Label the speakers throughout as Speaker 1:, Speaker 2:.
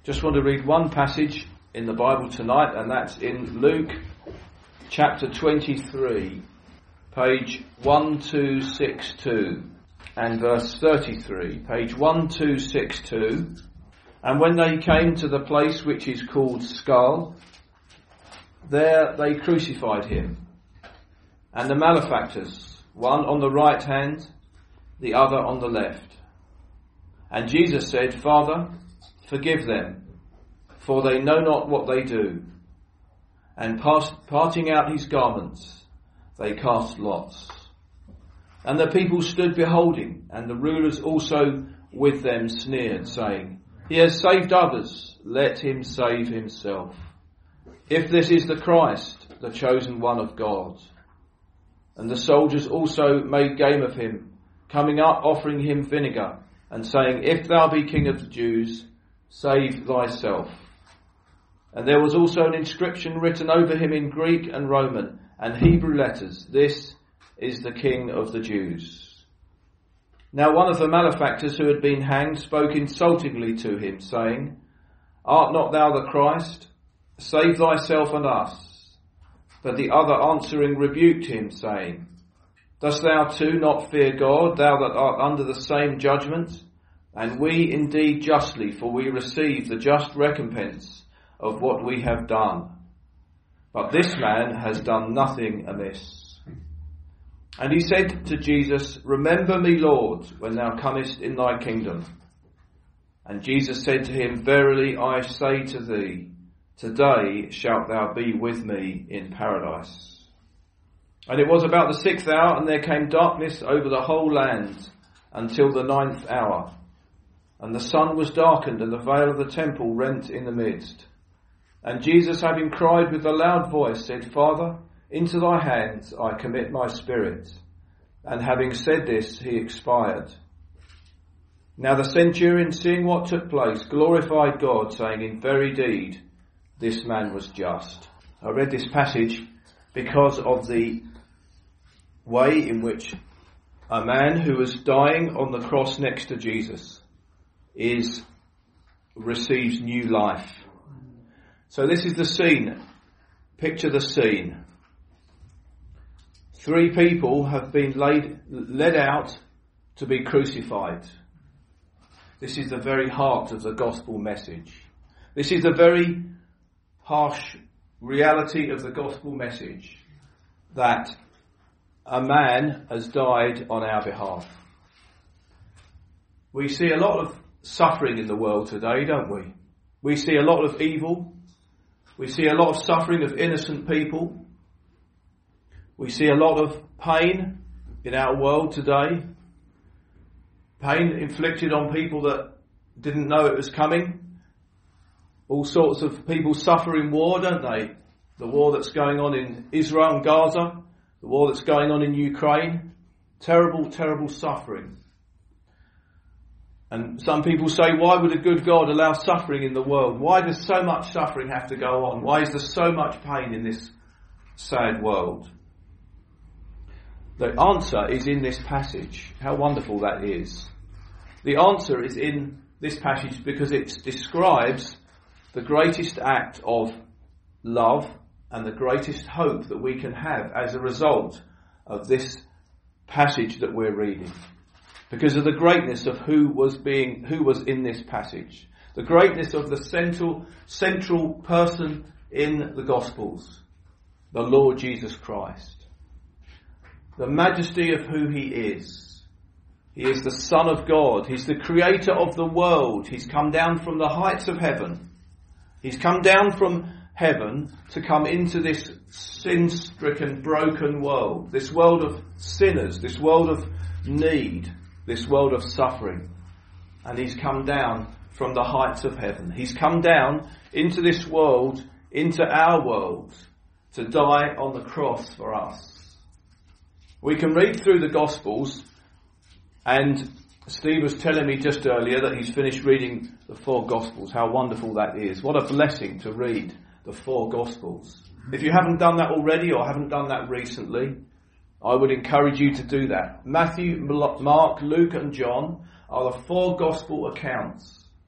Speaker 1: Just want to read one passage in the Bible tonight, and that's in Luke chapter 23, page 1262, and verse 33, page 1262. And when they came to the place which is called Skull, there they crucified him, and the malefactors, one on the right hand, the other on the left. And Jesus said, Father, forgive them, for they know not what they do. And parting out his garments, they cast lots. And the people stood beholding, and the rulers also with them sneered, saying, He has saved others, let him save himself. If this is the Christ, the chosen one of God. And the soldiers also made game of him, coming up, offering him vinegar, and saying, If thou be king of the Jews, save thyself. And there was also an inscription written over him in Greek and Roman and Hebrew letters, This is the King of the Jews. Now one of the malefactors who had been hanged spoke insultingly to him, saying, Art not thou the Christ? Save thyself and us. But the other answering rebuked him, saying, Dost thou too not fear God, thou that art under the same judgment? And we indeed justly, for we receive the just recompense of what we have done. But this man has done nothing amiss. And he said to Jesus, Remember me, Lord, when thou comest in thy kingdom. And Jesus said to him, Verily I say to thee, Today shalt thou be with me in paradise. And it was about the 6th hour, and there came darkness over the whole land until the 9th hour. And the sun was darkened, and the veil of the temple rent in the midst. And Jesus, having cried with a loud voice, said, Father, into thy hands I commit my spirit. And having said this, he expired. Now the centurion, seeing what took place, glorified God, saying, In very deed, this man was just. I read this passage because of the way in which a man who was dying on the cross next to Jesus receives new life. So this is the scene. Picture the scene. 3 people have been led out to be crucified. This is the very heart of the gospel message. This is the very harsh reality of the gospel message, that a man has died on our behalf. We see a lot of suffering in the world today, don't we? We see a lot of evil. We see a lot of suffering of innocent people. We see a lot of pain in our world today. Pain inflicted on people that didn't know it was coming. All sorts of people suffer in war, don't they? The war that's going on in Israel and Gaza, the war that's going on in Ukraine. Terrible, terrible suffering. And some people say, why would a good God allow suffering in the world? Why does so much suffering have to go on? Why is there so much pain in this sad world? The answer is in this passage. How wonderful that is. The answer is in this passage because it describes the greatest act of love and the greatest hope that we can have as a result of this passage that we're reading. Because of the greatness of who was in this passage. The greatness of the central person in the Gospels. The Lord Jesus Christ. The majesty of who he is. He is the Son of God. He's the creator of the world. He's come down from the heights of heaven. He's come down from heaven to come into this sin-stricken, broken world. This world of sinners. This world of need. This world of suffering. And he's come down from the heights of heaven. He's come down into this world, into our world, to die on the cross for us. We can read through the Gospels, and Steve was telling me just earlier that he's finished reading the 4 Gospels. How wonderful that is. What a blessing to read the 4 Gospels. If you haven't done that already or haven't done that recently, I would encourage you to do that. Matthew, Mark, Luke and John are the 4 Gospel accounts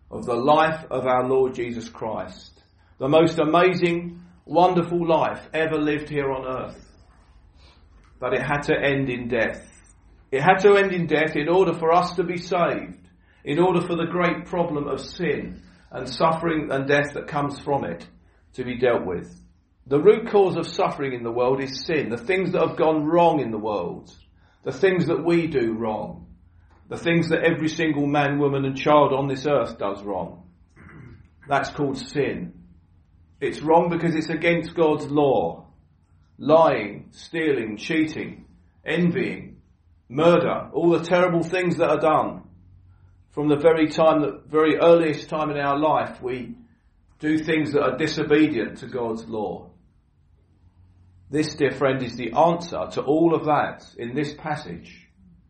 Speaker 1: of the life of our Lord Jesus Christ. The most amazing, wonderful life ever lived here on earth. But it had to end in death. It had to end in death in order for us to be saved, in order for the great problem of sin and suffering and death that comes from it to be dealt with. The root cause of suffering in the world is sin, the things that have gone wrong in the world, the things that we do wrong, the things that every single man, woman and child on this earth does wrong. That's called sin. It's wrong because it's against God's law. Lying, stealing, cheating, envying, murder, all the terrible things that are done. From the very earliest time in our life, we do things that are disobedient to God's law. This, dear friend, is the answer to all of that in this passage.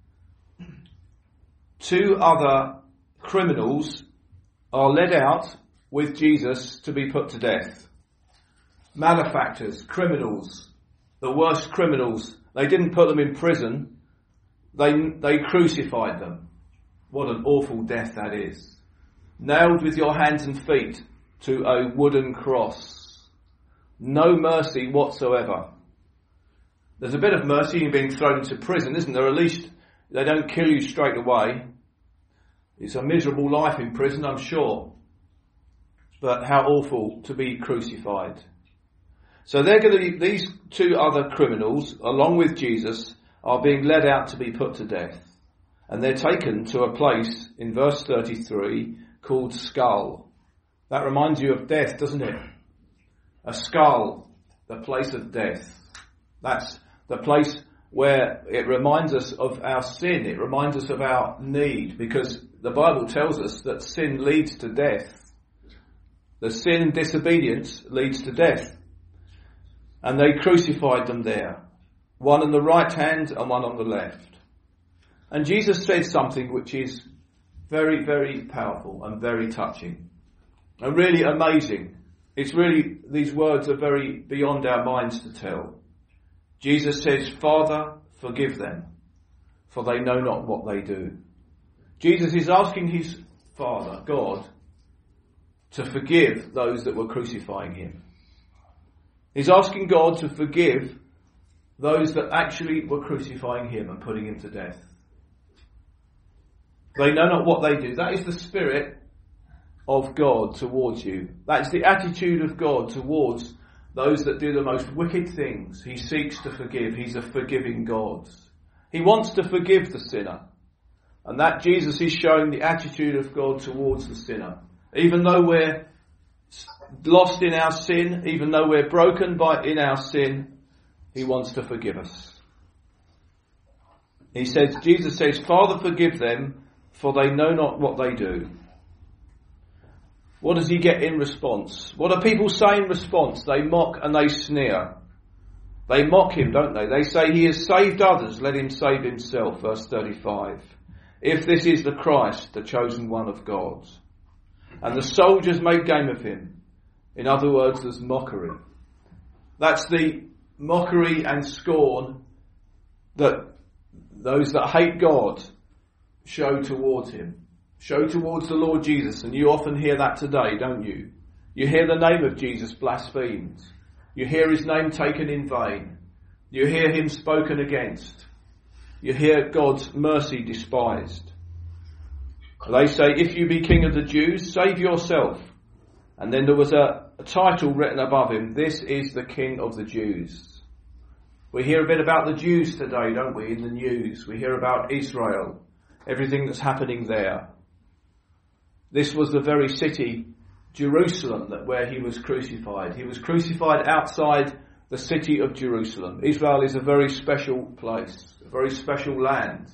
Speaker 1: Two other criminals are led out with Jesus to be put to death. Malefactors, criminals, the worst criminals. They didn't put them in prison. They crucified them. What an awful death that is. Nailed with your hands and feet to a wooden cross. No mercy whatsoever. There's a bit of mercy in being thrown into prison, isn't there? At least they don't kill you straight away. It's a miserable life in prison, I'm sure. But how awful to be crucified. So these two other criminals, along with Jesus, are being led out to be put to death. And they're taken to a place in verse 33 called Skull. That reminds you of death, doesn't it? A skull, the place of death. That's the place where it reminds us of our sin. It reminds us of our need, because the Bible tells us that sin leads to death. The sin and disobedience leads to death. And they crucified them there. One on the right hand and one on the left. And Jesus says something which is very, very powerful and very touching. And really amazing. These words are very beyond our minds to tell. Jesus says, Father, forgive them, for they know not what they do. Jesus is asking his Father, God, to forgive those that were crucifying him. He's asking God to forgive those that actually were crucifying him and putting him to death. They know not what they do. That is the spirit of God towards you. That's the attitude of God towards those that do the most wicked things. He seeks to forgive. He's a forgiving God. He wants to forgive the sinner. And that Jesus is showing the attitude of God towards the sinner. Even though we're lost in our sin, even though we're broken in our sin, he wants to forgive us. Jesus says, Father, forgive them, for they know not what they do. What does he get in response? What do people say in response? They mock and they sneer. They mock him, don't they? They say he has saved others, let him save himself. Verse 35. If this is the Christ, the chosen one of God. And the soldiers made game of him. In other words, there's mockery. That's the mockery and scorn that those that hate God show towards him. Show towards the Lord Jesus. And you often hear that today, don't you? You hear the name of Jesus blasphemed. You hear his name taken in vain. You hear him spoken against. You hear God's mercy despised. They say, if you be king of the Jews, save yourself. And then there was a title written above him, this is the King of the Jews. We hear a bit about the Jews today, don't we, in the news. We hear about Israel, everything that's happening there. This was the very city, Jerusalem, where he was crucified. He was crucified outside the city of Jerusalem. Israel is a very special place, a very special land.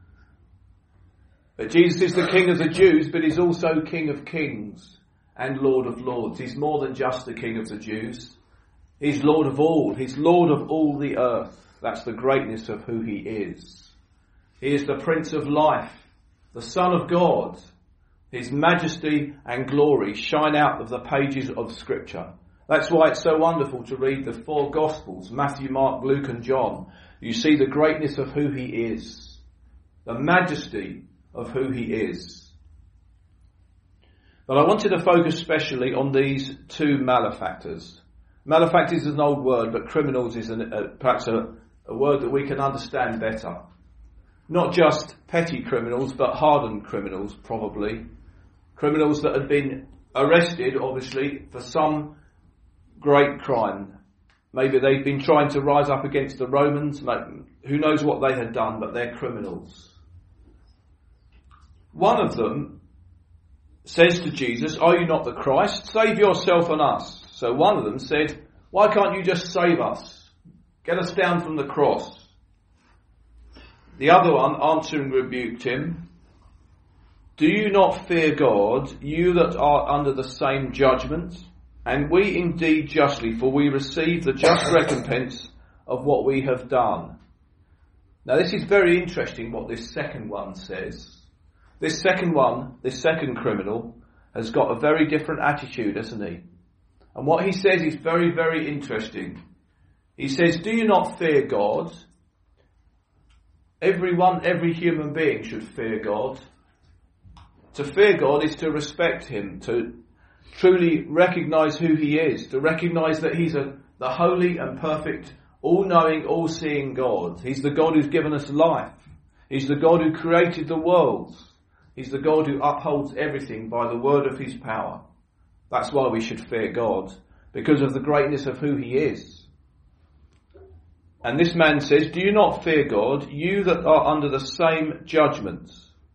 Speaker 1: But Jesus is the King of the Jews, but he's also King of Kings and Lord of Lords. He's more than just the King of the Jews. He's Lord of all. He's Lord of all the earth. That's the greatness of who he is. He is the Prince of Life, the Son of God. His majesty and glory shine out of the pages of Scripture. That's why it's so wonderful to read the four Gospels, Matthew, Mark, Luke and John. You see the greatness of who he is, the majesty of who he is. But I wanted to focus specially on these two malefactors. Malefactors is an old word, but criminals is perhaps a word that we can understand better. Not just petty criminals, but hardened criminals, probably. Criminals that had been arrested, obviously, for some great crime. Maybe they've been trying to rise up against the Romans. Who knows what they had done, but they're criminals. One of them says to Jesus, "Are you not the Christ? Save yourself and us." So one of them said, "Why can't you just save us? Get us down from the cross." The other one, answering, rebuked him, "Do you not fear God, you that are under the same judgment? And we indeed justly, for we receive the just recompense of what we have done." Now this is very interesting what this second one says. This second criminal, has got a very different attitude, hasn't he? And what he says is very, very interesting. He says, "Do you not fear God?" Every human being should fear God. To fear God is to respect him, to truly recognise who he is, to recognise that he's the holy and perfect, all-knowing, all-seeing God. He's the God who's given us life. He's the God who created the world. He's the God who upholds everything by the word of his power. That's why we should fear God, because of the greatness of who he is. And this man says, "Do you not fear God, you that are under the same judgment?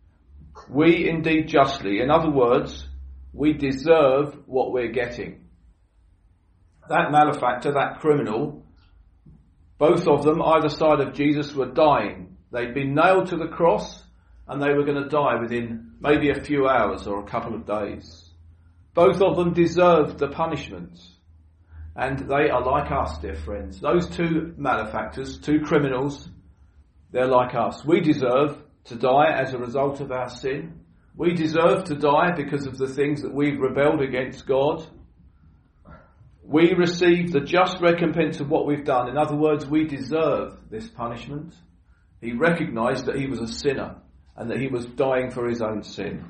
Speaker 1: We indeed justly." In other words, we deserve what we're getting. That malefactor, that criminal, both of them, either side of Jesus, were dying. They'd been nailed to the cross and they were going to die within maybe a few hours or a couple of days. Both of them deserved the punishment. And they are like us, dear friends. Those two malefactors, two criminals, they're like us. We deserve to die as a result of our sin. We deserve to die because of the things that we've rebelled against God. We receive the just recompense of what we've done. In other words, we deserve this punishment. He recognised that he was a sinner and that he was dying for his own sin.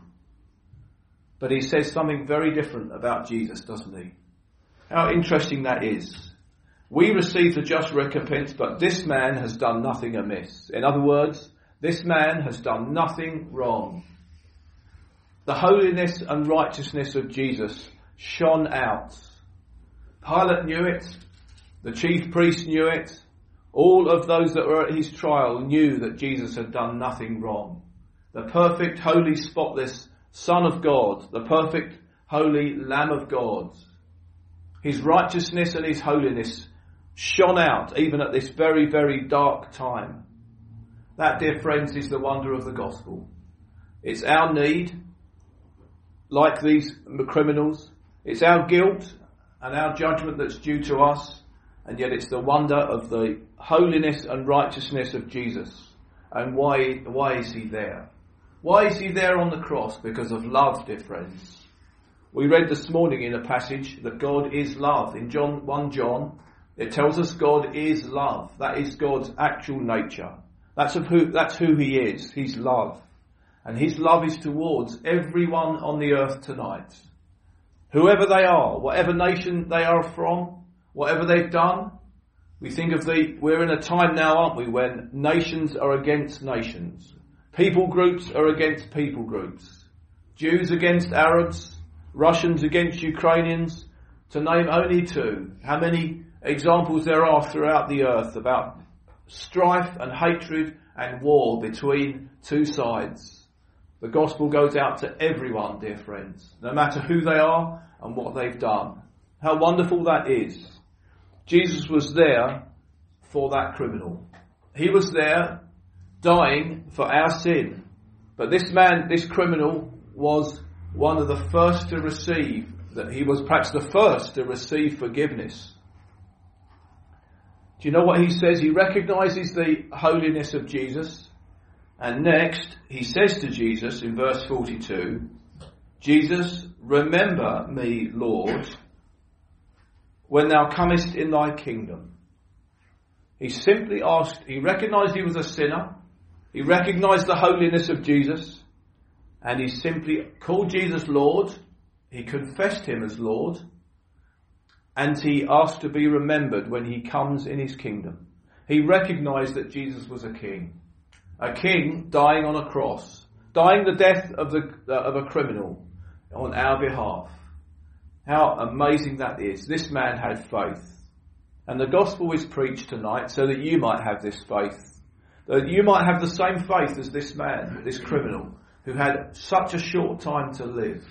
Speaker 1: But he says something very different about Jesus, doesn't he? How interesting that is. We receive the just recompense, but this man has done nothing amiss. In other words, this man has done nothing wrong. The holiness and righteousness of Jesus shone out. Pilate knew it. The chief priest knew it. All of those that were at his trial knew that Jesus had done nothing wrong. The perfect, holy, spotless Son of God, the perfect, holy Lamb of God. His righteousness and his holiness shone out even at this very, very dark time. That, dear friends, is the wonder of the gospel. It's our need, like these criminals. It's our guilt and our judgment that's due to us, and yet it's the wonder of the holiness and righteousness of Jesus. And why is he there? Why is he there on the cross? Because of love, dear friends. We read this morning in a passage that God is love. In 1 John, it tells us God is love. That is God's actual nature. That's who he is. He's love. And his love is towards everyone on the earth tonight. Whoever they are, whatever nation they are from, whatever they've done. We're in a time now, aren't we, when nations are against nations. People groups are against people groups. Jews against Arabs, Russians against Ukrainians, to name only two. How many examples there are throughout the earth about strife and hatred and war between two sides. The gospel goes out to everyone, dear friends, no matter who they are and what they've done. How wonderful that is. Jesus was there for that criminal. He was there dying for our sin. But this man, this criminal, was one of the first to receive, that he was perhaps the first to receive forgiveness. Do you know what he says? He recognises the holiness of Jesus. And next, he says to Jesus in verse 42, "Jesus, remember me, Lord, when thou comest in thy kingdom." He simply asked, he recognised he was a sinner. He recognised the holiness of Jesus. And he simply called Jesus Lord. he confessed him as Lord, and he asked to be remembered when he comes in his kingdom. He recognized that Jesus was a king dying on a cross, dying the death of a criminal on our behalf. How amazing that is. This man had faith. And the gospel is preached tonight so that you might have this faith. That you might have the same faith as this man, this criminal, who had such a short time to live.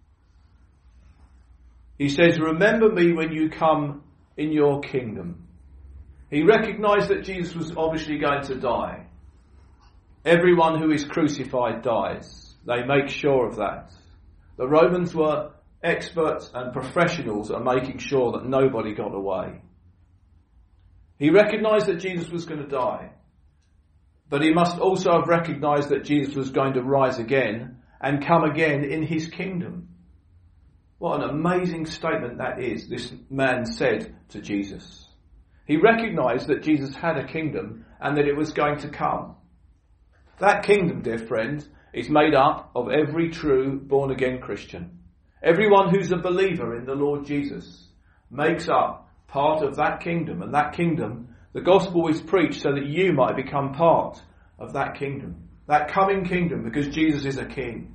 Speaker 1: He says, remember me when you come in your kingdom. He recognized that Jesus was obviously going to die. Everyone who is crucified dies. They make sure of that. The Romans were experts and professionals at making sure that nobody got away. He recognized that Jesus was going to die. But he must also have recognized that Jesus was going to rise again and come again in his kingdom. What an amazing statement that is, this man said to Jesus. He recognized that Jesus had a kingdom and that it was going to come. That kingdom, dear friend, is made up of every true born-again Christian. Everyone who's a believer in the Lord Jesus makes up part of that kingdom. And that kingdom, the gospel is preached so that you might become part of that kingdom. That coming kingdom, because Jesus is a king.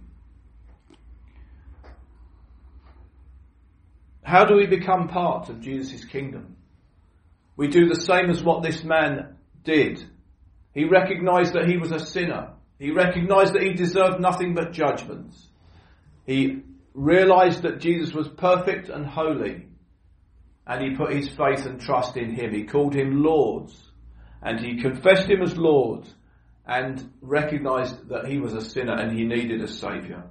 Speaker 1: How do we become part of Jesus' kingdom? We do the same as what this man did. He recognized that he was a sinner. He recognized that he deserved nothing but judgment. He realized that Jesus was perfect and holy. And he put his faith and trust in him. He called him Lord. And he confessed him as Lord. And recognized that he was a sinner and he needed a saviour.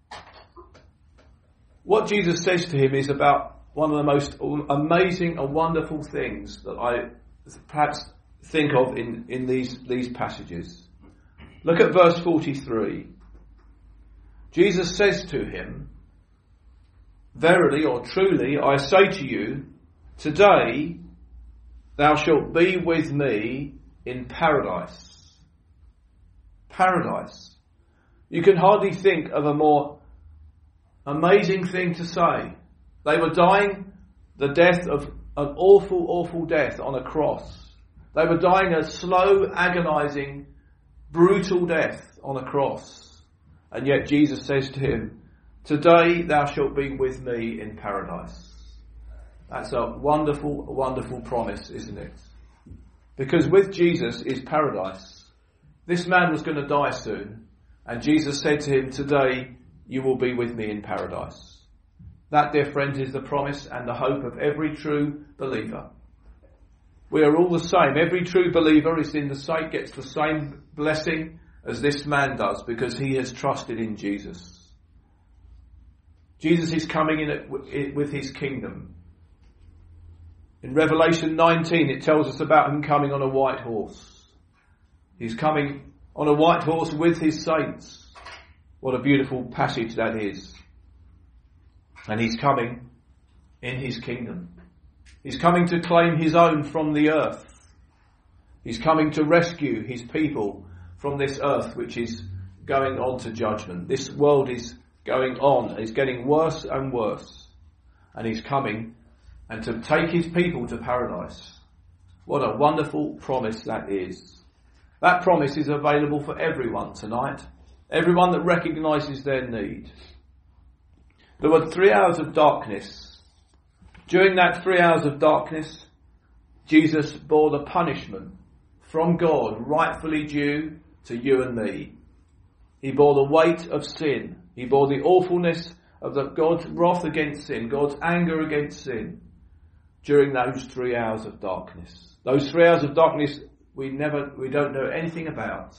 Speaker 1: What Jesus says to him is about one of the most amazing and wonderful things that I perhaps think of in these passages. Look at verse 43. Jesus says to him, verily or truly, I say to you, today thou shalt be with me in paradise. Paradise. You can hardly think of a more amazing thing to say. They were dying the death of an awful, awful death on a cross. They were dying a slow, agonizing, brutal death on a cross. And yet Jesus says to him, today thou shalt be with me in paradise. That's a wonderful, wonderful promise, isn't it? Because with Jesus is paradise. This man was going to die soon. And Jesus said to him, today you will be with me in paradise. That, dear friends, is the promise and the hope of every true believer. We are all the same. Every true believer is gets the same blessing as this man does because he has trusted in Jesus. Jesus is coming in with his kingdom. In Revelation 19, it tells us about him coming on a white horse. He's coming on a white horse with his saints. What a beautiful passage that is. And he's coming in his kingdom. He's coming to claim his own from the earth. He's coming to rescue his people from this earth which is going on to judgment. This world is going on. It's getting worse and worse. And he's coming and to take his people to paradise. What a wonderful promise that is. That promise is available for everyone tonight. Everyone that recognises their need. There were 3 hours of darkness. During that 3 hours of darkness, Jesus bore the punishment from God rightfully due to you and me. He bore the weight of sin. He bore the awfulness of God's wrath against sin, God's anger against sin during those 3 hours of darkness. Those 3 hours of darkness we don't know anything about.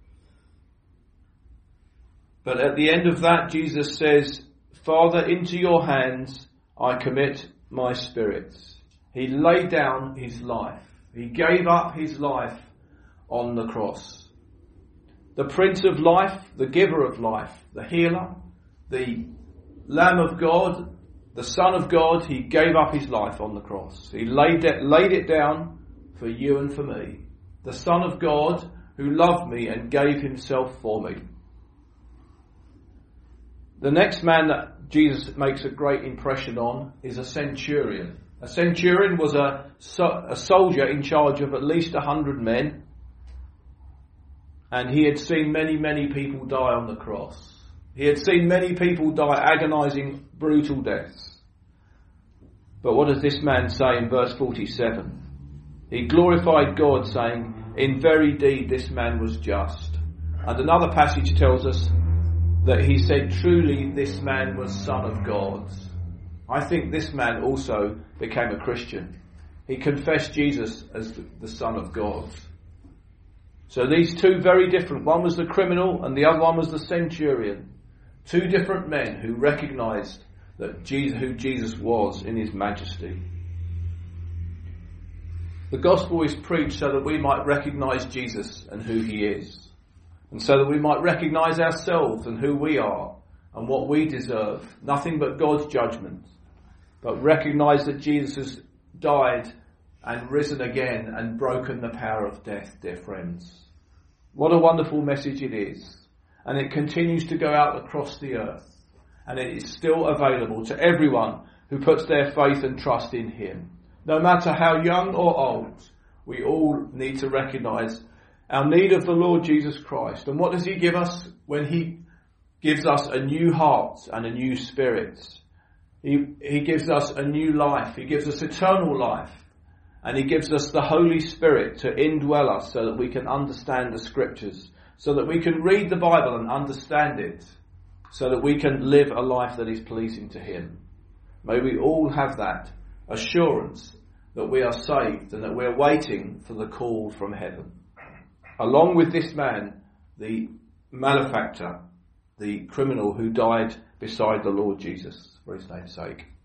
Speaker 1: But at the end of that, Jesus says, Father, into your hands I commit my spirit. He laid down his life. He gave up his life on the cross. The Prince of Life, the giver of life, the healer, the Lamb of God, the Son of God, he gave up his life on the cross. He laid it down for you and for me. The Son of God who loved me and gave himself for me. The next man that Jesus makes a great impression on is a centurion. A centurion was a soldier in charge of at least 100 men, and he had seen many, many people die on the cross. He had seen many people die agonizing, brutal deaths. But what does this man say in verse 47? He glorified God, saying, "In very deed this man was just." And another passage tells us that he said, "Truly this man was Son of God." I think this man also became a Christian. He confessed Jesus as the Son of God. So these two very different, one was the criminal and the other one was the centurion. Two different men who recognized that who Jesus was in his majesty. The gospel is preached so that we might recognize Jesus and who he is, and so that we might recognize ourselves and who we are and what we deserve, nothing but God's judgment, but recognize that Jesus has died and risen again and broken the power of death, dear friends. What a wonderful message it is, and it continues to go out across the earth, and it is still available to everyone who puts their faith and trust in him. No matter how young or old, we all need to recognise our need of the Lord Jesus Christ. And what does he give us when he gives us a new heart and a new spirit? He gives us a new life. He gives us eternal life. And he gives us the Holy Spirit to indwell us so that we can understand the Scriptures, so that we can read the Bible and understand it, so that we can live a life that is pleasing to him. May we all have that assurance that we are saved and that we are waiting for the call from heaven. Along with this man, the malefactor, the criminal who died beside the Lord Jesus for his name's sake.